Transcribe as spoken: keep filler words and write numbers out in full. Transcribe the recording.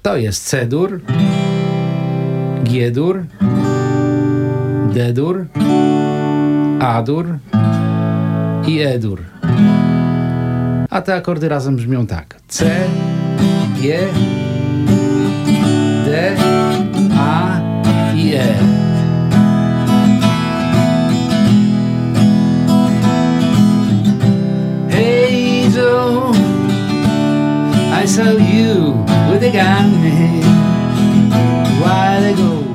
To jest C-dur, G-dur, D-dur, A-dur i E-dur. A te akordy razem brzmią tak: C, G, D, A i E. Hey Joe, I saw you with a gun a while ago.